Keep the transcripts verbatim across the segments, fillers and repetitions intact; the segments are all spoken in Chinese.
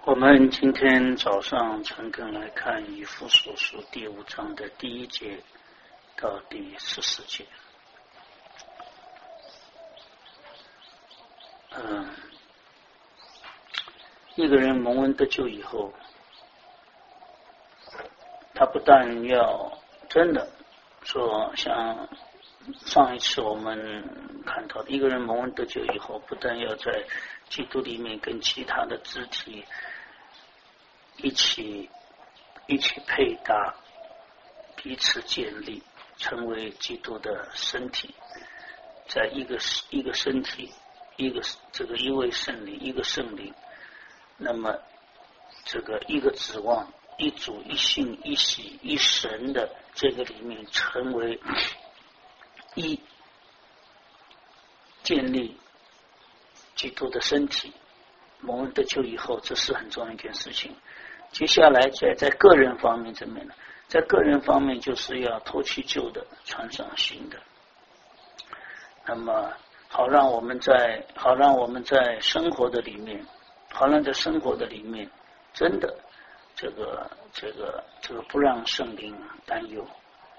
我们今天早上诚恳来看以弗所书第五章的第一节到第十四节。嗯，一个人蒙恩得救以后，他不但要真的说，像上一次我们看到的，一个人蒙恩得救以后，不但要在基督里面跟其他的肢体一起一起配搭，彼此建立，成为基督的身体，在一个一个身体，一个这个一位圣灵，一个圣灵，那么这个一个指望一主一信一喜一神的这个里面成为一，建立基督的身体。蒙恩得救以后，这是很重要一件事情。接下来在在个人方面这面呢，在个人方面就是要脱去旧的，穿上新的。那么好让我们在好让我们在生活的里面，好让在生活的里面，真的这个这个这个不让圣灵担忧。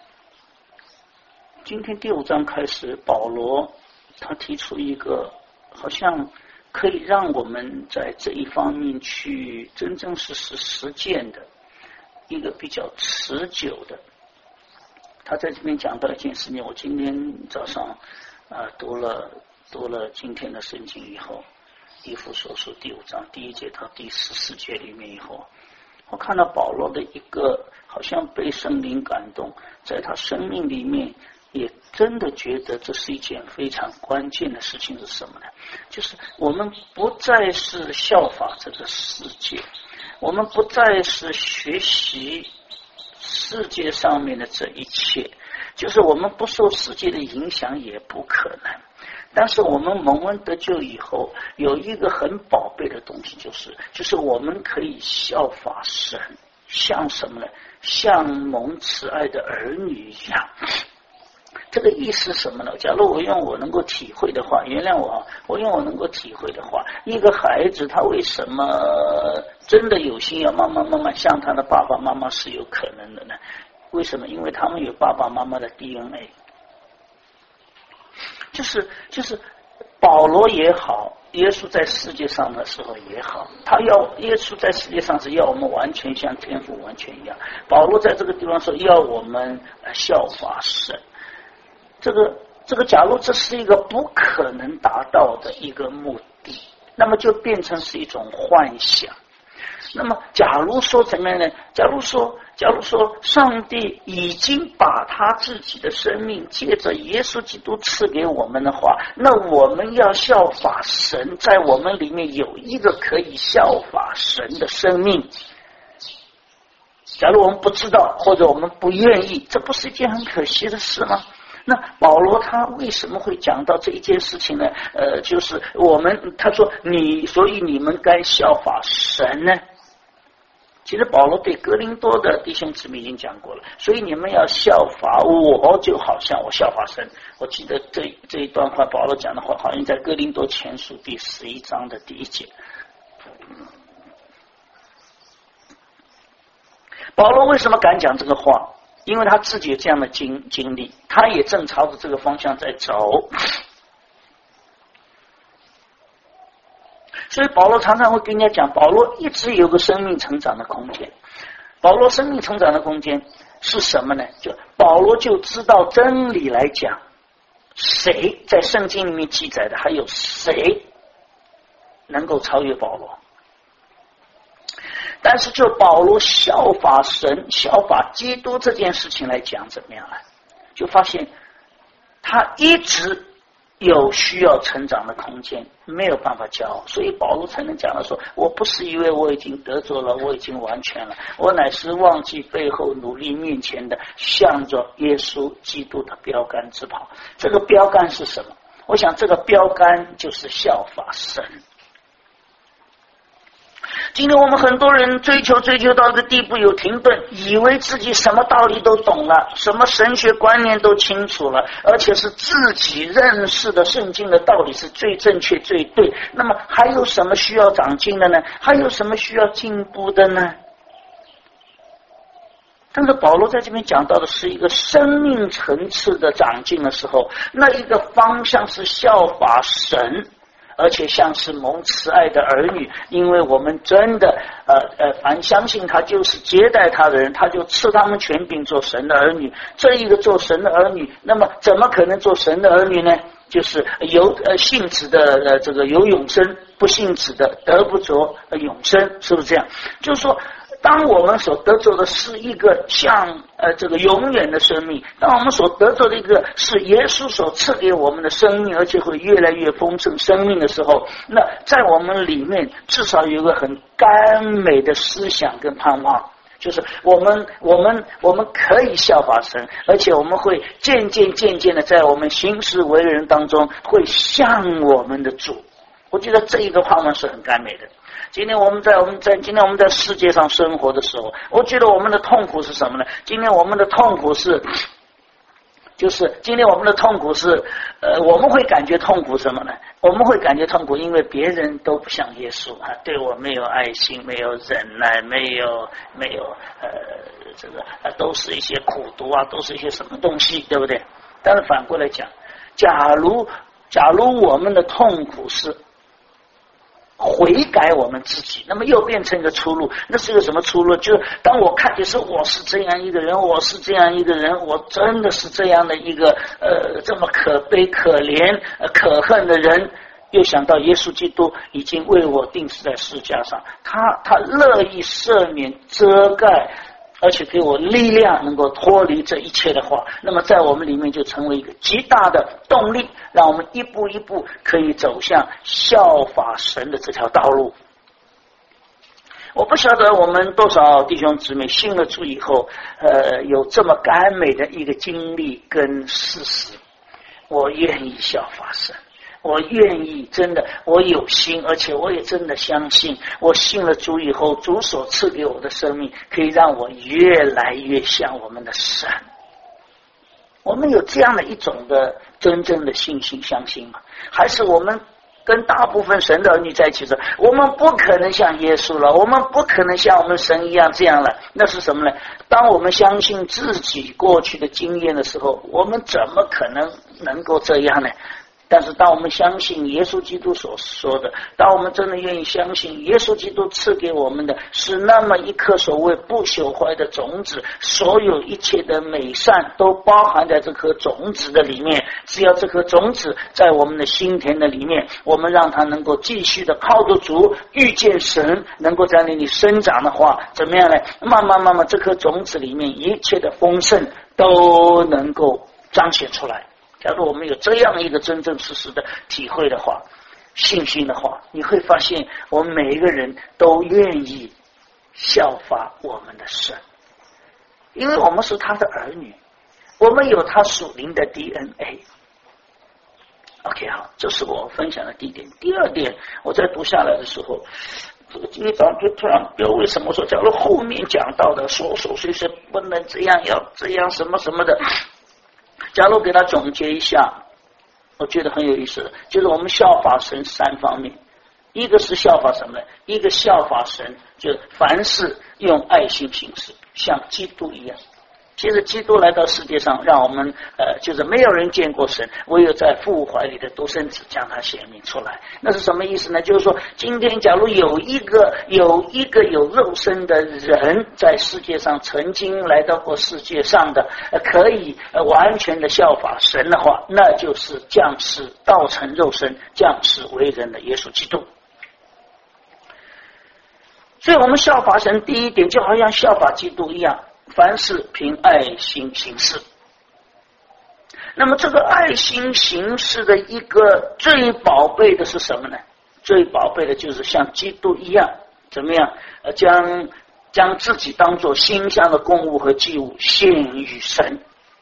今天第五章开始，保罗他提出一个好像可以让我们在这一方面去真正是是实践的一个比较持久的。他在这边讲到一件事情，我今天早上啊、呃、读了读了今天的圣经以后，以弗所书第五章第一节到第十四节里面以后，我看到保罗的一个好像被圣灵感动，在他生命里面也真的觉得这是一件非常关键的事情是什么呢？就是我们不再是效法这个世界，我们不再是学习世界上面的这一切，就是我们不受世界的影响也不可能。但是我们蒙恩得救以后，有一个很宝贝的东西，就是就是我们可以效法神，像什么呢？像蒙慈爱的儿女一样。这个意思什么呢？假如我用我能够体会的话，原谅我啊，我用我能够体会的话，一个孩子他为什么真的有心要慢慢慢慢像他的爸爸妈妈是有可能的呢？为什么？因为他们有爸爸妈妈的 D N A。 就是就是保罗也好，耶稣在世界上的时候也好，他要耶稣在世界上是要我们完全像天父完全一样，保罗在这个地方说要我们效法神。这个这个假如这是一个不可能达到的一个目的，那么就变成是一种幻想。那么假如说怎么样呢？假如说假如说上帝已经把他自己的生命借着耶稣基督赐给我们的话，那我们要效法神，在我们里面有一个可以效法神的生命。假如我们不知道，或者我们不愿意，这不是一件很可惜的事吗？那保罗他为什么会讲到这一件事情呢？呃，就是我们他说你，所以你们该效法神呢。其实保罗对哥林多的弟兄姊妹已经讲过了，所以你们要效法我，就好像我效法神。我记得这这一段话，保罗讲的话，好像在哥林多前书第十一章的第一节。保罗为什么敢讲这个话？因为他自己有这样的经经历，他也正朝着这个方向在走。所以保罗常常会跟人家讲，保罗一直有个生命成长的空间。保罗生命成长的空间是什么呢？就保罗就知道真理来讲，谁在圣经里面记载的，还有谁能够超越保罗。但是就保罗效法神、效法基督这件事情来讲，怎么样啊？就发现他一直有需要成长的空间，没有办法骄傲，所以保罗才能讲了说，我不是以为我已经得着了，我已经完全了，我乃是忘记背后努力面前的，向着耶稣基督的标杆直跑。这个标杆是什么？我想这个标杆就是效法神。 今天我们很多人追求追求到一个地步有停顿，以为自己什么道理都懂了，什么神学观念都清楚了，而且是自己认识的圣经的道理是最正确最对，那么还有什么需要长进的呢？还有什么需要进步的呢？但是保罗在这边讲到的是一个生命层次的长进的时候，那一个方向是效法神，而且像是蒙慈爱的儿女，因为我们真的呃呃，凡相信他就是接待他的人，他就赐他们权柄做神的儿女。这一个做神的儿女，那么怎么可能做神的儿女呢？就是有呃信子的呃这个有永生，不信子的得不着永生，是不是这样？就是说，当我们所得着的是一个像呃这个永远的生命，当我们所得着的一个是耶稣所赐给我们的生命，而且会越来越丰盛生命的时候，那在我们里面至少有一个很甘美的思想跟盼望，就是我们我们我们可以效法神，而且我们会渐渐渐渐的在我们行事为人当中会像我们的主。我觉得这一个盼望是很甘美的。今天我们在我们在今天我们在世界上生活的时候，我觉得我们的痛苦是什么呢？今天我们的痛苦是，就是今天我们的痛苦是，呃，我们会感觉痛苦什么呢？我们会感觉痛苦，因为别人都不像耶稣啊，对我没有爱心，没有忍耐，没有没有呃这个呃都是一些苦毒啊，都是一些什么东西，对不对？但是反过来讲，假如假如我们的痛苦是悔改我们自己，那么又变成一个出路。那是一个什么出路？就是当我看见是我是这样一个人，我是这样一个人，我真的是这样的一个呃这么可悲可怜、呃、可恨的人，又想到耶稣基督已经为我钉死在十字架上，他他乐意赦免遮盖，而且给我力量能够脱离这一切的话，那么在我们里面就成为一个极大的动力，让我们一步一步可以走向效法神的这条道路。我不晓得我们多少弟兄姊妹信了主以后呃，有这么甘美的一个经历跟事实。我愿意效法神，我愿意，真的，我有心，而且我也真的相信，我信了主以后，主所赐给我的生命可以让我越来越像我们的神。我们有这样的一种的真正的信心相信吗？还是我们跟大部分神的儿女在一起说，我们不可能像耶稣了，我们不可能像我们神一样这样了？那是什么呢？当我们相信自己过去的经验的时候，我们怎么可能能够这样呢？但是当我们相信耶稣基督所说的，当我们真的愿意相信耶稣基督赐给我们的是那么一颗所谓不朽坏的种子，所有一切的美善都包含在这颗种子的里面，只要这颗种子在我们的心田的里面，我们让它能够继续的靠得住，遇见神，能够在那里生长的话，怎么样呢？慢慢慢慢这颗种子里面一切的丰盛都能够彰显出来。假如我们有这样一个真正实实的体会的话，信心的话，你会发现我们每一个人都愿意效法我们的神，因为我们是他的儿女，我们有他属灵的 D N A。 OK， 好，这是我分享的第一点。第二点，我在读下来的时候，这个今天早上就突然不知道为什么说，假如后面讲到的说说谁是不能这样，要这样什么什么的，假如给他总结一下，我觉得很有意思的，就是我们效法神三方面。一个是效法什么呢？一个效法神，就凡事用爱心行事，像基督一样。其实基督来到世界上，让我们呃，就是没有人见过神，唯有在父怀里的独生子将他显明出来。那是什么意思呢？就是说，今天假如有一个有一个有肉身的人在世界上曾经来到过世界上的，呃、可以、呃、完全的效法神的话，那就是降世道成肉身、降世为人的耶稣基督。所以我们效法神第一点就好像效法基督一样，凡事凭爱心行事。那么这个爱心行事的一个最宝贝的是什么呢？最宝贝的就是像基督一样，怎么样？呃，将将自己当作馨香的供物和祭物献于神。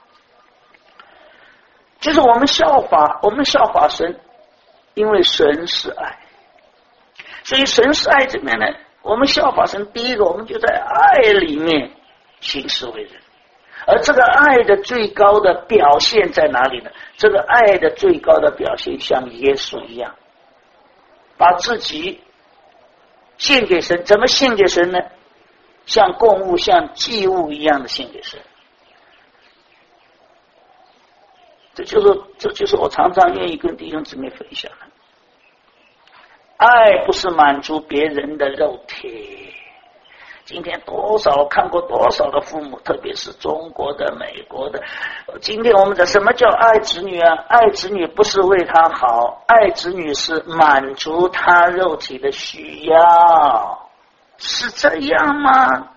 就是我们效法，我们效法神，因为神是爱。所以神是爱这边呢， 我们效法神，第一个我们就在爱里面行事为人。而这个爱的最高的表现在哪里呢？这个爱的最高的表现像耶稣一样，把自己献给神。怎么献给神呢？像供物像祭物一样的献给神。这就是这就是我常常愿意跟弟兄姊妹分享的。爱不是满足别人的肉体。今天多少看过多少的父母，特别是中国的、美国的。今天我们的什么叫爱子女啊？爱子女不是为他好，爱子女是满足他肉体的需要，是这样吗？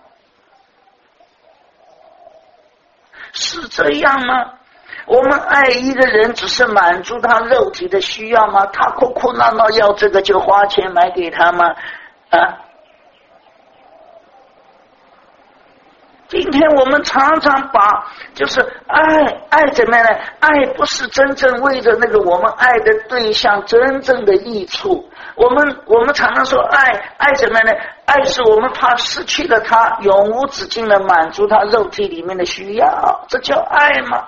是这样吗？我们爱一个人只是满足他肉体的需要吗？他哭哭闹闹要这个就花钱买给他吗？啊？今天我们常常把就是爱爱怎么样呢？爱不是真正为着那个我们爱的对象真正的益处。我们我们常常说爱爱怎么样呢？爱是我们怕失去了它，永无止境的满足他肉体里面的需要，这叫爱吗？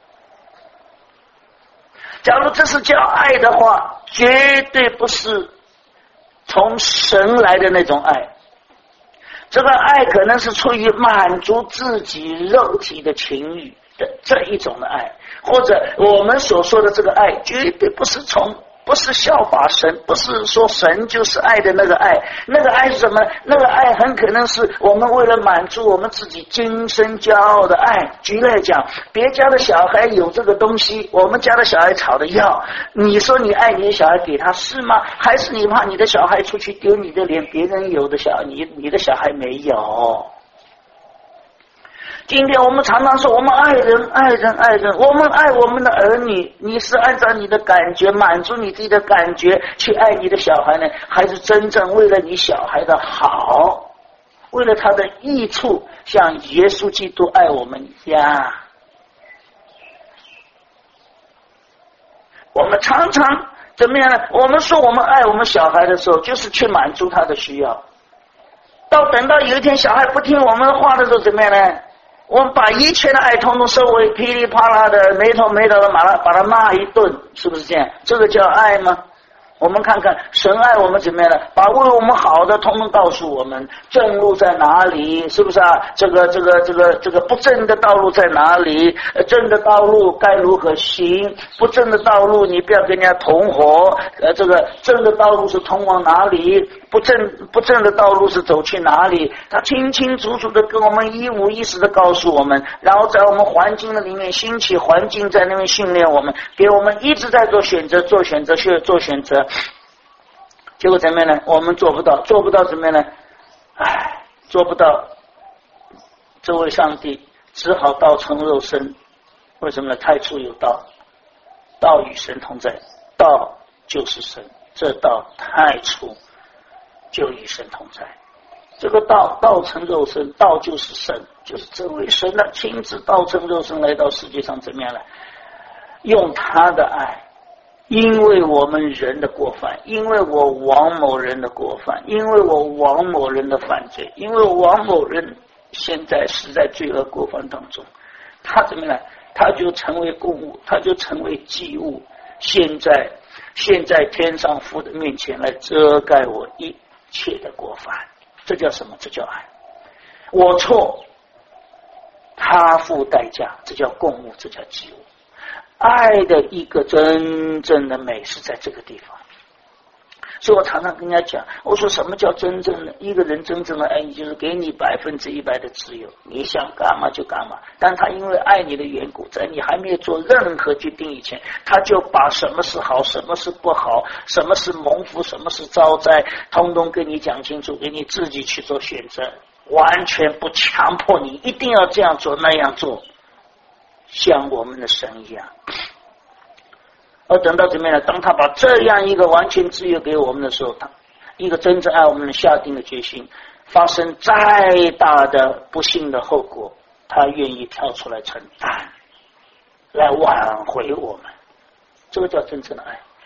假如这是叫爱的话，绝对不是从神来的那种爱。这个爱可能是出于满足自己肉体的情欲的这一种的爱，或者我们所说的这个爱绝对不是从不是效法神，不是说神就是爱的那个爱。那个爱是什么？那个爱很可能是我们为了满足我们自己今生骄傲的爱。举例来讲，别家的小孩有这个东西，我们家的小孩吵着要，你说你爱你的小孩给他是吗？还是你怕你的小孩出去丢你的脸，别人有的小孩你你的小孩没有？今天我们常常说我们爱人爱人爱人，我们爱我们的儿女，你是按照你的感觉满足你自己的感觉去爱你的小孩呢，还是真正为了你小孩的好，为了他的益处，像耶稣基督爱我们一样？我们常常怎么样呢？我们说我们爱我们小孩的时候，就是去满足他的需要，到等到有一天小孩不听我们的话的时候，怎么样呢？我们把一切的爱统统收为，噼里啪啦的没头没脑的把他把他骂一顿，是不是这样？这个叫爱吗？我们看看神爱我们怎么样呢？把为我们好的统统告诉我们，正路在哪里？是不是啊？这个这个这个这个不正的道路在哪里？正的道路该如何行？不正的道路你不要跟人家同伙。呃，这个正的道路是通往哪里？不正不正的道路是走去哪里？他清清楚楚的跟我们一五一十的告诉我们，然后在我们环境的里面兴起环境，在那边训练我们，给我们一直在做选择做选择去做选择。结果怎么样呢？我们做不到，做不到怎么样呢？唉，做不到，这位上帝只好道成肉身。为什么呢？太初有道，道与神同在，道就是神，这道太初就与神同在。这个道道成肉身，道就是神，就是这位神的亲自道成肉身来到世界上，怎么样呢？用他的爱，因为我们人的过犯，因为我王某人的过犯，因为我王某人的犯罪，因为王某人现在是在罪恶过犯当中，他怎么样？他就成为供物，他就成为祭物，现在现在天上父的面前来遮盖我一切的过犯。这叫什么？这叫爱。我错，他付代价，这叫供物，这叫祭物。爱的一个真正的美是在这个地方。所以我常常跟人家讲，我说什么叫真正的一个人真正的爱你，就是给你百分之一百的自由，你想干嘛就干嘛。但他因为爱你的缘故，在你还没有做任何决定以前，他就把什么是好，什么是不好，什么是蒙福，什么是遭灾，通通跟你讲清楚，给你自己去做选择，完全不强迫你一定要这样做那样做，像我们的神一样。而等到怎么样呢？当他把这样一个完全自由给我们的时候，他一个真正爱我们的下定的决心，发生再大的不幸的后果，他愿意跳出来承担，来挽回我们。这个叫真正的爱。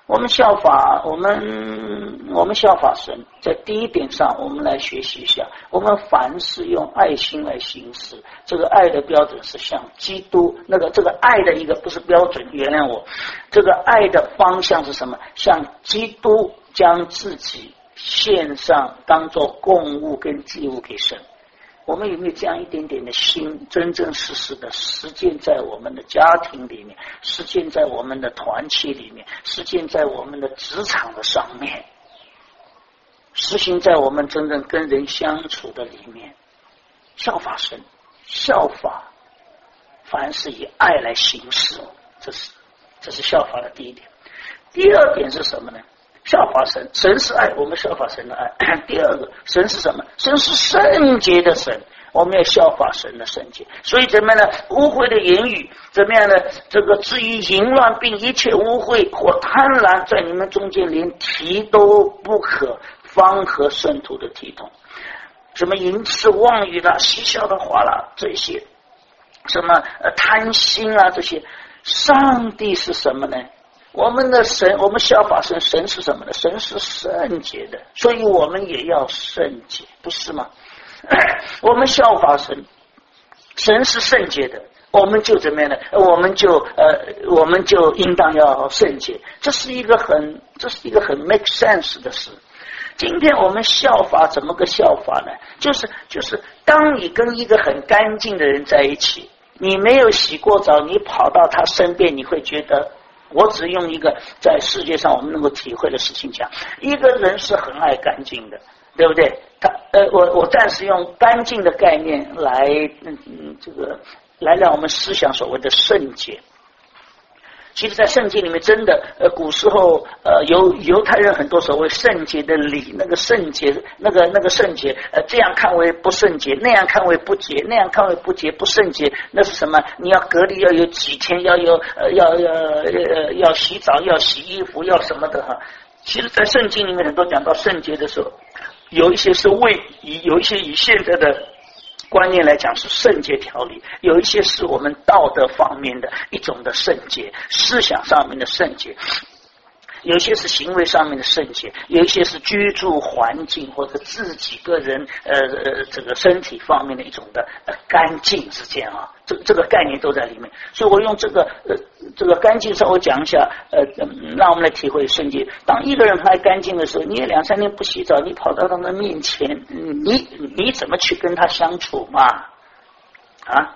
我们效法我们我们效法神，在第一点上我们来学习一下，我们凡事用爱心来行事，这个爱的标准是像基督，那个这个爱的一个不是标准，原谅我，这个爱的方向是什么？像基督将自己献上当作供物跟祭物给神。我们有没有这样一点点的心，真真实实的实践在我们的家庭里面，实践在我们的团体里面，实践在我们的职场的上面，实行在我们真正跟人相处的里面？效法神，效法凡是以爱来行事，这是这是效法的第一点。第二点是什么呢？效法神，神是爱，我们效法神的爱。第二个，神是什么？神是圣洁的神，我们要效法神的圣洁。所以怎么样呢？污秽的言语怎么样呢？这个至于淫乱并一切污秽或贪婪，在你们中间连提都不可，方合圣徒的体统。什么淫词妄语啦、嬉笑的话啦，这些什么呃贪心啊，这些，上帝是什么呢？我们的神，我们效法神，神是什么呢？神是圣洁的，所以我们也要圣洁，不是吗？我们效法神，神是圣洁的，我们就怎么样呢？我们就呃，我们就应当要圣洁，这是一个很，这是一个很 make sense 的事。今天我们效法怎么个效法呢？就是就是当你跟一个很干净的人在一起，你没有洗过澡，你跑到他身边，你会觉得，我只用一个在世界上我们能够体会的事情讲，一个人是很爱干净的，对不对？他呃，我我暂时用干净的概念来，嗯嗯，这个来让我们思想所谓的圣洁。其实在圣经里面真的呃古时候呃犹犹太人很多所谓圣洁的礼，那个圣洁那个那个圣洁呃这样看为不圣洁，那样看为不洁，那样看为不洁不圣洁，那是什么？你要隔离要有几天，要有呃要要呃要洗澡，要洗衣服，要什么的哈。其实在圣经里面很多讲到圣洁的时候，有一些是为以有一些以现在的观念来讲是圣洁条例，有一些是我们道德方面的一种的圣洁，思想上面的圣洁，有一些是行为上面的圣洁，有一些是居住环境或者自己个人呃呃这个身体方面的一种的呃干净之间啊，这这个概念都在里面。所以我用这个呃这个干净稍微讲一下，呃让我们来体会圣洁。当一个人还干净的时候，你也两三天不洗澡，你跑到他的面前，你你怎么去跟他相处嘛？啊？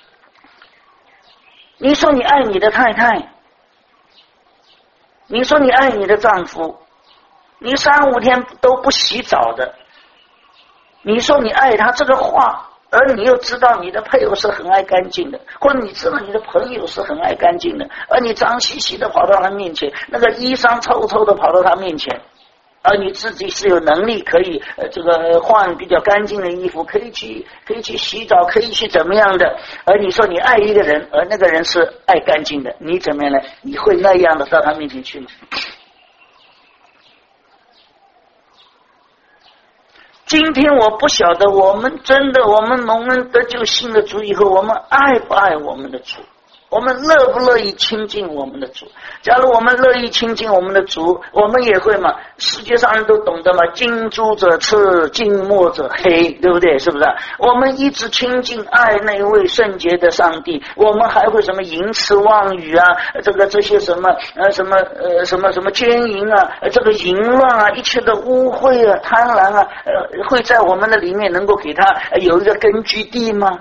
你说你爱你的太太，你说你爱你的丈夫，你三五天都不洗澡的，你说你爱他这个话，而你又知道你的配偶是很爱干净的，或者你知道你的朋友是很爱干净的，而你脏兮兮的跑到他面前，那个衣裳臭臭的跑到他面前，而你自己是有能力可以呃这个换比较干净的衣服，可以去可以去洗澡，可以去怎么样的，而你说你爱一个人，而那个人是爱干净的，你怎么样呢？你会那样的到他面前去吗？今天我不晓得我们真的我们蒙恩得救信了主以后，我们爱不爱我们的主，我们乐不乐意亲近我们的主。假如我们乐意亲近我们的主，我们也会嘛，世界上人都懂得嘛，近朱者赤，近墨者黑，对不对？是不是？我们一直亲近爱那位圣洁的上帝，我们还会什么淫词妄语啊，这个这些什么呃什么呃什么什么奸淫啊，这个淫乱啊，一切的污秽啊贪婪啊，呃会在我们的里面能够给他有一个根据地吗？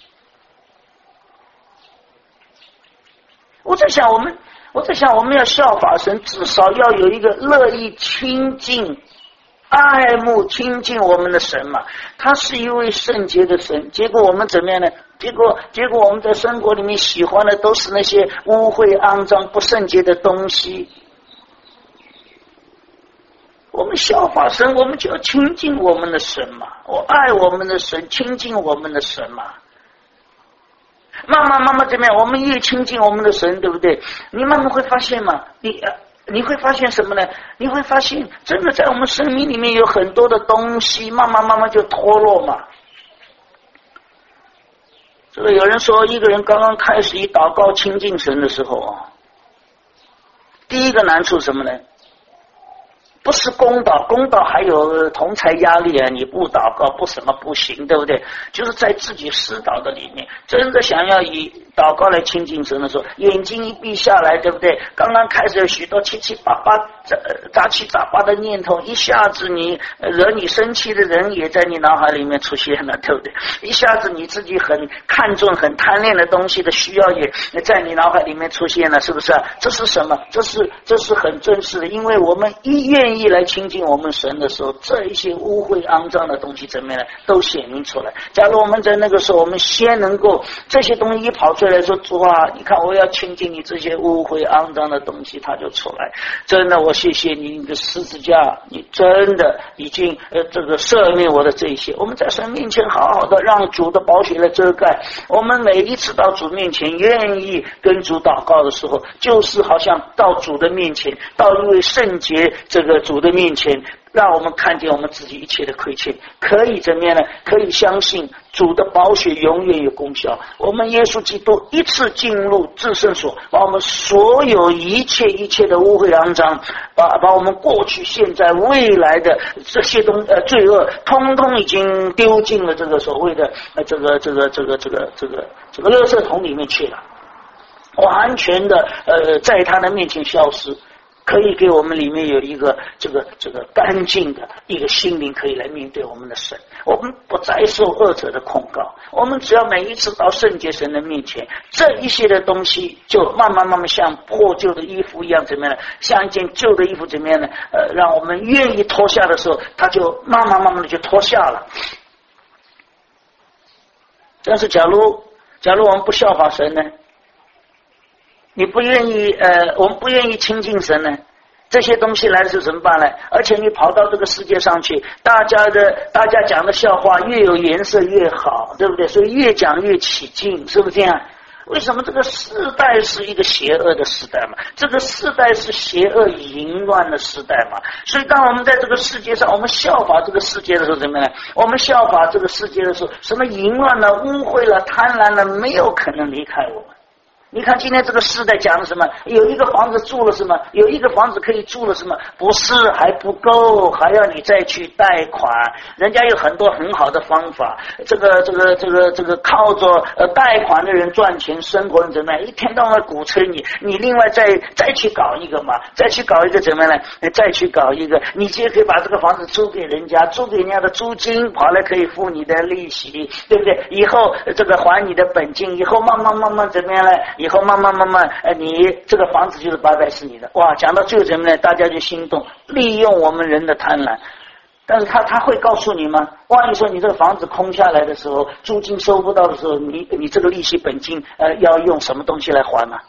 我在想我们我在想我们要效法神，至少要有一个乐意亲近爱慕亲近我们的神嘛。他是一位圣洁的神，结果我们怎么样呢？结果结果我们在生活里面喜欢的都是那些污秽肮脏不圣洁的东西。我们效法神，我们就要亲近我们的神嘛，我爱我们的神，亲近我们的神嘛。慢慢慢慢怎么样？我们越亲近我们的神，对不对？你慢慢会发现嘛，你你会发现什么呢？你会发现，真的在我们生命里面有很多的东西，慢慢慢慢就脱落嘛。这个有人说，一个人刚刚开始以祷告亲近神的时候啊， 第一个难处是什么呢？不是公祷，公祷还有同财压力啊！你不祷告不什么不行，对不对？就是在自己私祷的里面，真的想要以祷告来亲近神的时候，眼睛一闭下来，对不对？刚刚开始有许多七七八八杂杂七杂八的念头，一下子你惹你生气的人也在你脑海里面出现了，对不对？一下子你自己很看重、很贪恋的东西的需要也在你脑海里面出现了，是不是啊？这是什么？这是这是很真实的，因为我们一愿意来亲近我们神的时候，这一些污秽肮脏的东西怎么样呢？都显明出来。假如我们在那个时候，我们先能够这些东西一跑出来说，主啊，你看我要亲近你，这些污秽肮脏的东西它就出来。真的，我谢谢你，你的十字架，你真的已经呃这个赦免我的这一些。我们在神面前好好的让主的宝血来遮盖。我们每一次到主面前，愿意跟主祷告的时候，就是好像到主的面前，到一位圣洁这个主的面前，让我们看见我们自己一切的亏欠，可以怎么样呢？可以相信主的宝血永远有功效。我们耶稣基督一次进入至圣所，把我们所有一切一切的污秽肮脏，把把我们过去、现在、未来的这些东呃罪恶，通通已经丢进了这个所谓的呃这个这个这个这个这个这个垃圾桶里面去了，完全的呃在他的面前消失。可以给我们里面有一个这个这个干净的一个心灵，可以来面对我们的神。我们不再受恶者的控告，我们只要每一次到圣洁神的面前，这一些的东西就慢慢慢慢像破旧的衣服一样，怎么样呢？像一件旧的衣服怎么样呢？呃，让我们愿意脱下的时候，它就慢慢慢慢的就脱下了。但是假如假如我们不效法神呢？你不愿意呃，我们不愿意亲近神呢，这些东西来的时候怎么办呢？而且你跑到这个世界上去，大家的大家讲的笑话越有颜色越好，对不对？所以越讲越起劲，是不是这样？为什么这个世代是一个邪恶的时代嘛？这个世代是邪恶淫乱的时代嘛？所以当我们在这个世界上，我们效法这个世界的时候，怎么样？我们效法这个世界的时候，什么淫乱了、污秽了、贪婪了，没有可能离开我们。你看今天这个时代讲的什么？有一个房子住了什么？有一个房子可以住了什么？不是，还不够，还要你再去贷款。人家有很多很好的方法，这个这个这个这个靠着呃贷款的人赚钱生活，怎么样？一天到晚鼓吹你，你另外再再去搞一个嘛，再去搞一个怎么样呢？再去搞一个，你就可以把这个房子租给人家，租给人家的租金跑来可以付你的利息，对不对？以后这个还你的本金，以后慢慢慢慢怎么样呢？以后慢慢慢慢，呃，你这个房子就是白白是你的。哇，讲到最后怎么呢？大家就心动，利用我们人的贪婪。但是他他会告诉你吗？万一说你这个房子空下来的时候，租金收不到的时候，你你这个利息本金呃要用什么东西来还吗？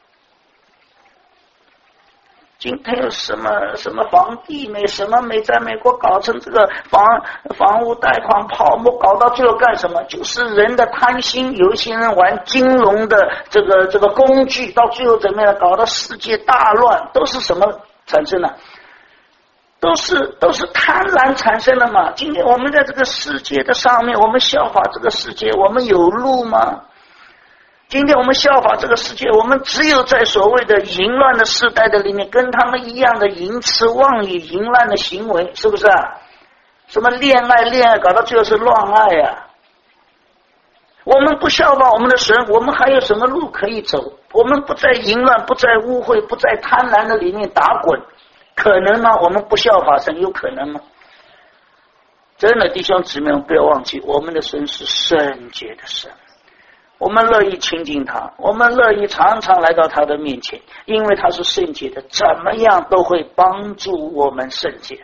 今天有什么什么房地美，什么美，在美国搞成这个房房屋贷款泡沫，搞到最后干什么？就是人的贪心，有一些人玩金融的这个这个工具，到最后怎么样？搞到世界大乱，都是什么产生的？都是都是贪婪产生的嘛。今天我们在这个世界的上面，我们效法这个世界，我们有路吗？今天我们效法这个世界，我们只有在所谓的淫乱的时代的里面，跟他们一样的淫痴妄语、淫乱的行为，是不是啊？什么恋爱恋爱搞到最后是乱爱啊！我们不效法我们的神，我们还有什么路可以走？我们不在淫乱、不在污秽、不在贪婪的里面打滚，可能吗？我们不效法神，有可能吗？真的，弟兄姊妹们，不要忘记，我们的神是圣洁的神。我们乐意亲近他，我们乐意常常来到他的面前，因为他是圣洁的，怎么样都会帮助我们圣洁。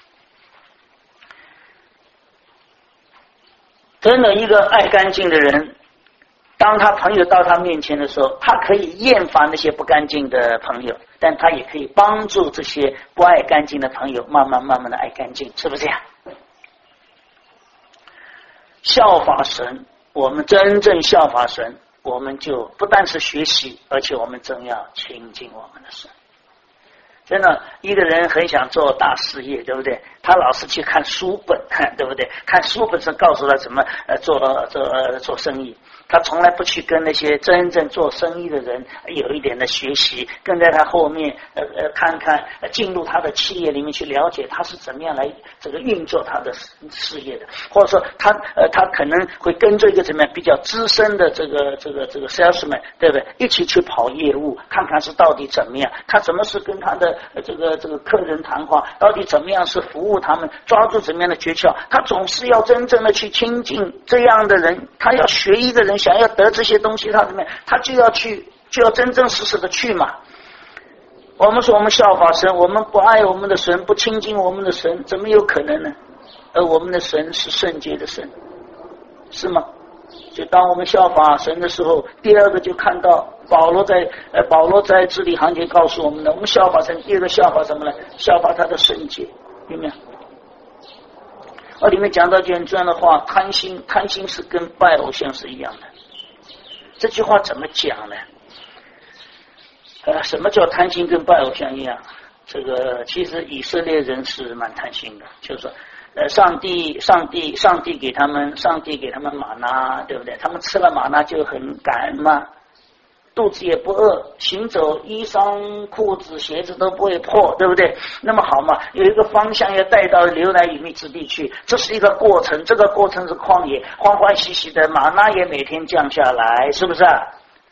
真的，一个爱干净的人，当他朋友到他面前的时候，他可以厌烦那些不干净的朋友，但他也可以帮助这些不爱干净的朋友慢慢慢慢的爱干净，是不是这样？效法神，我们真正效法神，我们就不但是学习，而且我们真要亲近我们的神。 真的，一个人很想做大事业，对不对？他老是去看书本，对不对？看书本是告诉他怎么呃做做呃做生意，他从来不去跟那些真正做生意的人有一点的学习，跟在他后面呃呃看看，呃进入他的企业里面去了解他是怎么样来这个运作他的事业的，或者说他呃他可能会跟着一个怎么样比较资深的这个这个这个 salesman， 对不对？一起去跑业务，看看是到底怎么样，他怎么是跟他的这个这个客人谈话，到底怎么样是服务他们，抓住怎么样的诀窍，他总是要真正的去亲近这样的人，他要学一个人想要得这些东西，他怎么样，他就要去就要真真实实的去嘛。我们说我们效法神，我们不爱我们的神，不亲近我们的神，怎么有可能呢？而我们的神是圣洁的神，是吗？就当我们效法神的时候，第二个就看到保罗在呃保罗在字里行间告诉我们的，我们效法神，第二个效法什么呢？效法他的圣洁，有没有？而里面讲到这样的话，贪心贪心是跟拜偶像是一样的。这句话怎么讲呢？呃，什么叫贪心跟拜偶像一样？这个其实以色列人是蛮贪心的，就是说呃，上帝，上帝，上帝给他们，上帝给他们玛纳，对不对？他们吃了玛纳就很感恩嘛，肚子也不饿，行走衣裳、裤子、鞋子都不会破，对不对？那么好嘛，有一个方向要带到流奶与蜜之地去，这是一个过程，这个过程是旷野，欢欢喜喜的，玛纳也每天降下来，是不是啊？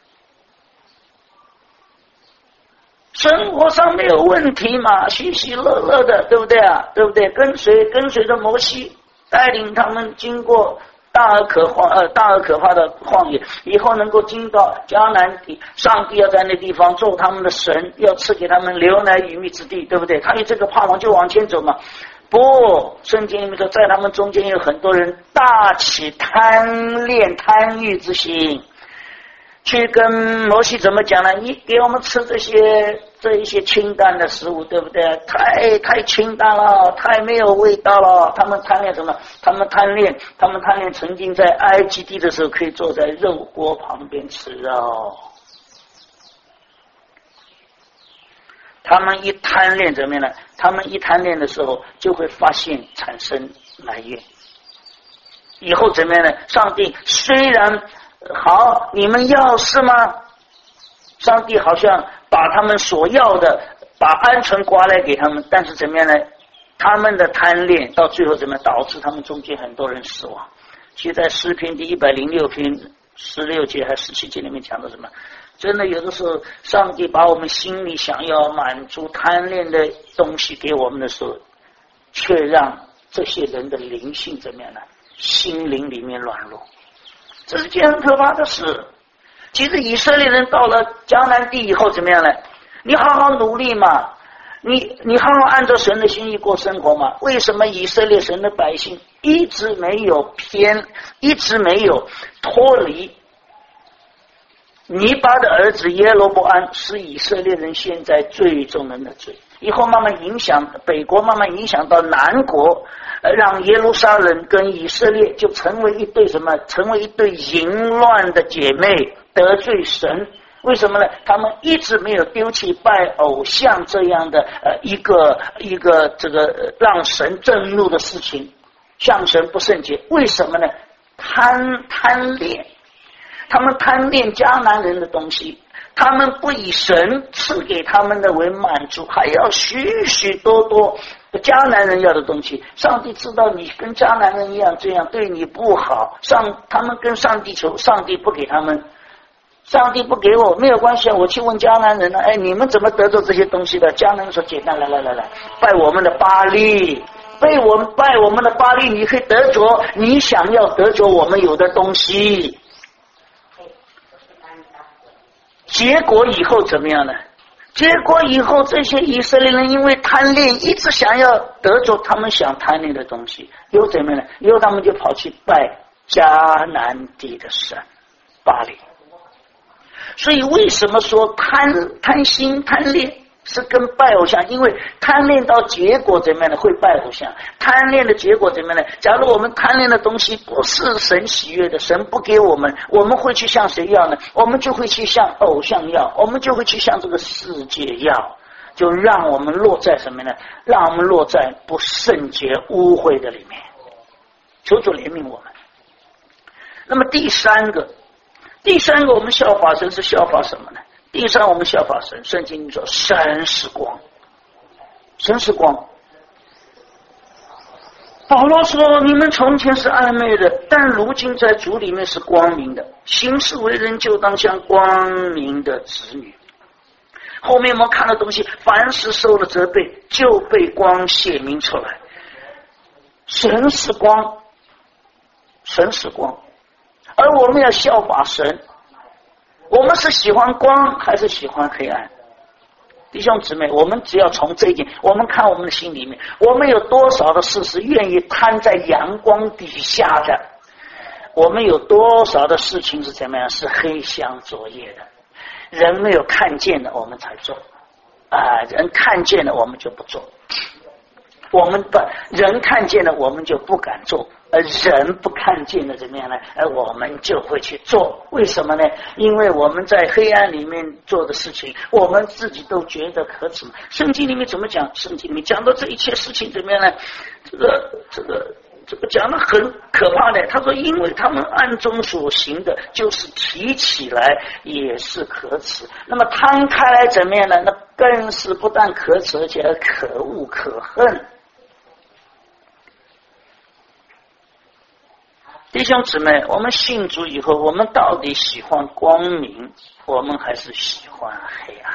生活上没有问题嘛，喜喜乐乐的，对不对啊？对不对？跟随跟随着摩西带领他们经过大而可怕呃大而可怕的旷野，以后能够进到迦南地，上帝要在那地方做他们的神，要赐给他们流奶与蜜之地，对不对？他有这个盼望就往前走嘛。不，圣经里面说，在他们中间有很多人大起贪恋贪欲之心。去跟摩西怎么讲呢？你给我们吃这些这一些清淡的食物，对不对？太太清淡了，太没有味道了。他们贪恋什么？他们贪恋，他们贪恋曾经在埃及地的时候可以坐在肉锅旁边吃肉。他们一贪恋怎么样呢？他们一贪恋的时候，就会发现产生埋怨。以后怎么样呢？上帝虽然好，你们要是吗？上帝好像把他们所要的，把鹌鹑刮来给他们，但是怎么样呢？他们的贪恋到最后怎么样？导致他们中间很多人死亡。其实在诗篇第一百零六篇十六节还十七节里面讲到什么？真的有的时候，上帝把我们心里想要满足贪恋的东西给我们的时候，却让这些人的灵性怎么样呢？心灵里面软弱。这是件很可怕的事。其实以色列人到了迦南地以后怎么样呢？你好好努力嘛，你你好好按照神的心意过生活嘛。为什么以色列神的百姓一直没有偏，一直没有脱离？尼巴的儿子耶罗波安是以色列人现在最重人的罪，以后慢慢影响北国，慢慢影响到南国，让耶路撒冷跟以色列就成为一对什么？成为一对淫乱的姐妹，得罪神。为什么呢？他们一直没有丢弃拜偶像这样的呃一个一个这个让神震怒的事情，向神不圣洁。为什么呢？贪贪恋，他们贪恋迦南人的东西，他们不以神赐给他们的为满足，还要许许多多迦南人要的东西。上帝知道你跟迦南人一样，这样对你不好，上他们跟上帝求，上帝不给他们，上帝不给我没有关系啊，我去问迦南人呢，哎，你们怎么得着这些东西的？迦南人说简单，来来来来，拜我们的巴力，被我们拜我们的巴力，你可以得着你想要得着我们有的东西。结果以后怎么样呢？结果以后这些以色列人因为贪恋，一直想要得着他们想贪恋的东西，又怎么样呢？又他们就跑去拜迦南地的神巴力。所以为什么说贪贪心贪恋是跟拜偶像？因为贪恋到结果怎么样呢？会拜偶像。贪恋的结果怎么样呢？假如我们贪恋的东西不是神喜悦的，神不给我们，我们会去向谁要呢？我们就会去向偶像要，我们就会去向这个世界要。 就让我们落在什么呢？让我们落在不圣洁污秽的里面。求主怜悯我们。那么第三个，第三个我们效法神是效法什么呢？第三我们效法神，圣经里说神是光，神是光。保罗说你们从前是暧昧的，但如今在主里面是光明的，行事为人就当像光明的子女。后面我们看的东西，凡是受了责备就被光显明出来。神是光，神是光，而我们要效法神。我们是喜欢光还是喜欢黑暗？弟兄姊妹，我们只要从这一点，我们看我们的心里面，我们有多少的事是愿意摊在阳光底下的？我们有多少的事情是怎么样？是黑箱作业的？人没有看见的，我们才做啊、呃！人看见了，我们就不做。我们不人看见了，我们就不敢做；而人不看见了，怎么样呢？而我们就会去做。为什么呢？因为我们在黑暗里面做的事情，我们自己都觉得可耻。圣经里面怎么讲？圣经里面讲到这一切事情怎么样呢？这个这个这个讲的很可怕的。他说，因为他们暗中所行的，就是提起来也是可耻。那么摊开来怎么样呢？那更是不但可耻，而且还可恶可恨。弟兄姊妹，我们信主以后，我们到底喜欢光明，我们还是喜欢黑暗？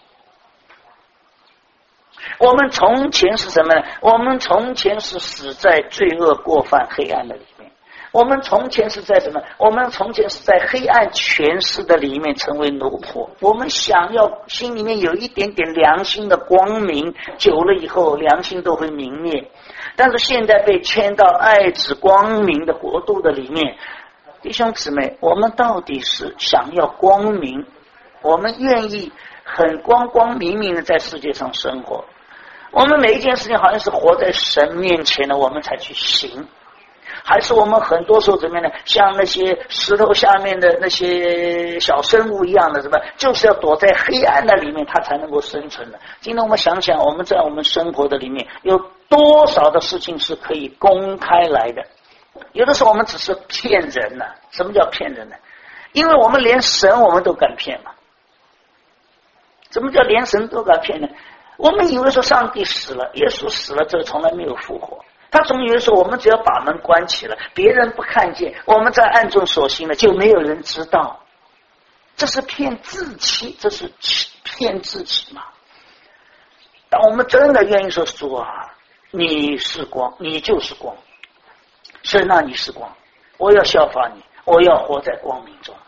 我们从前是什么呢？我们从前是死在罪恶过犯黑暗的里面。我们从前是在什么？我们从前是在黑暗权势的里面成为奴仆。我们想要心里面有一点点良心的光明，久了以后良心都会泯灭。但是现在被牵到爱子光明的国度的里面，弟兄姊妹，我们到底是想要光明，我们愿意很光光明明的在世界上生活，我们每一件事情好像是活在神面前的，我们才去行，还是我们很多时候怎么样呢？像那些石头下面的那些小生物一样的，什么就是要躲在黑暗的里面，它才能够生存的。今天我们想想，我们在我们生活的里面有多少的事情是可以公开来的？有的时候我们只是骗人呢、啊。什么叫骗人呢？因为我们连神我们都敢骗嘛。什么叫连神都敢骗呢？我们以为说上帝死了，耶稣死了，这个从来没有复活。他总以为说我们只要把门关起了，别人不看见，我们在暗中所行的就没有人知道。这是骗自欺，这是骗自己嘛。当我们真的愿意说主啊，你是光，你就是光，神啊，你是光，我要效法你，我要活在光明中。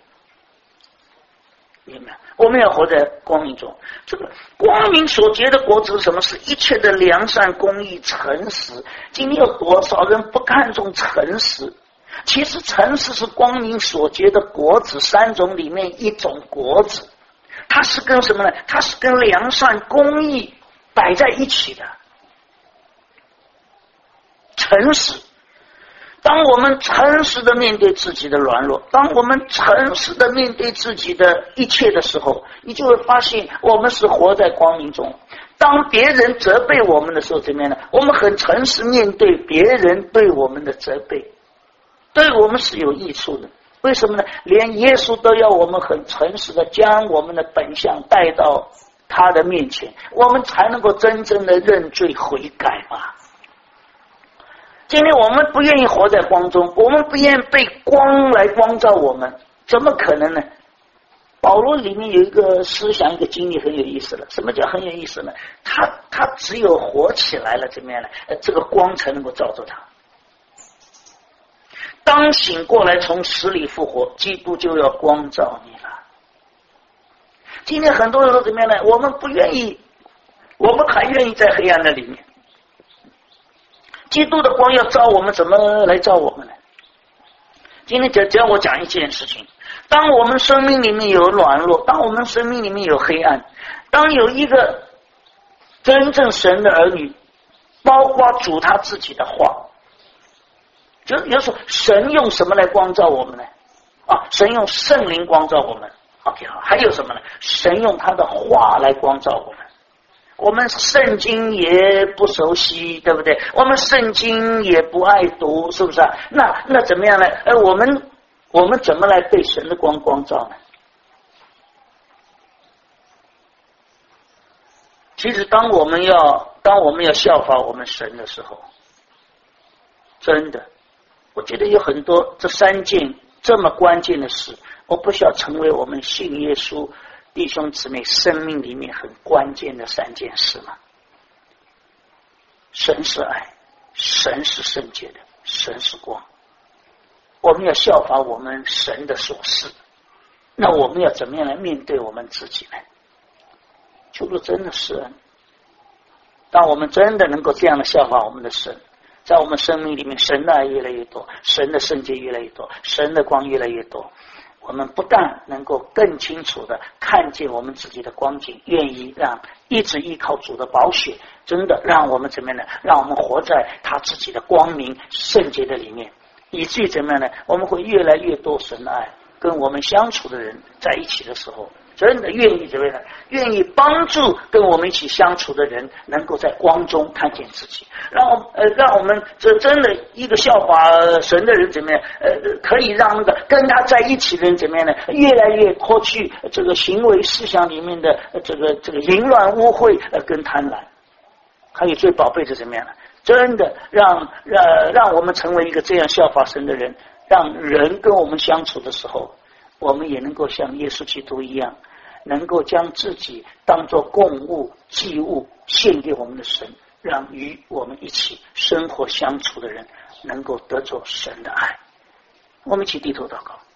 明白？我们要活在光明中。这个光明所结的果子是什么？是一切的良善、公义、诚实。今天有多少人不看重诚实？其实诚实是光明所结的果子三种里面一种果子，它是跟什么呢？它是跟良善、公义摆在一起的。诚实，当我们诚实的面对自己的软弱，当我们诚实的面对自己的一切的时候，你就会发现我们是活在光明中。当别人责备我们的时候，怎么样呢？我们很诚实面对别人对我们的责备，对我们是有益处的。为什么呢？连耶稣都要我们很诚实的将我们的本相带到他的面前，我们才能够真正的认罪悔改嘛。今天我们不愿意活在光中，我们不愿意被光来光照我们，怎么可能呢？保罗里面有一个思想，一个经历很有意思了。什么叫很有意思呢？他他只有活起来了，怎么样呢？这个光才能够照着他。当醒过来从死里复活，基督就要光照你了。今天很多人都怎么样呢？我们不愿意，我们还愿意在黑暗的里面。基督的光要照我们，怎么来照我们呢？今天只只要我讲一件事情，当我们生命里面有软弱，当我们生命里面有黑暗，当有一个真正神的儿女，包括主他自己的话，就有时候神用什么来光照我们呢？啊，神用圣灵光照我们。OK， 好，还有什么呢？神用他的话来光照我们。 我们圣经也不熟悉，对不对？我们圣经也不爱读，是不是啊？那那怎么样呢？呃，我们我们怎么来被神的光光照呢？其实，当我们要当我们要效法我们神的时候，真的，我觉得有很多这三件这么关键的事，我不需要成为我们信耶稣弟兄姊妹生命里面很关键的三件事吗？神是爱，神是圣洁的，神是光。我们要效法我们神的所示，那我们要怎么样来面对我们自己呢？求主真的是，当我们真的能够这样的效法我们的神，在我们生命里面，神的爱越来越多，神的圣洁越来越多，神的光越来越多，我们不但能够更清楚的看见我们自己的光景，愿意让一直依靠主的宝血，真的让我们怎么样呢？让我们活在他自己的光明圣洁的里面，以至于怎么样呢？我们会越来越多神的爱，跟我们相处的人在一起的时候，真的愿意怎么样？愿意帮助跟我们一起相处的人，能够在光中看见自己，让呃让我们这真的一个效法神的人怎么样？呃，可以让那个跟他在一起的人怎么样呢？越来越脱去这个行为思想里面的这个这个淫乱污秽呃跟贪婪，还有最宝贝是怎么样呢？真的让让让我们成为一个这样效法神的人，让人跟我们相处的时候，我们也能够像耶稣基督一样，能够将自己当作供物祭物献给我们的神，让与我们一起生活相处的人能够得着神的爱。我们一起低头祷告。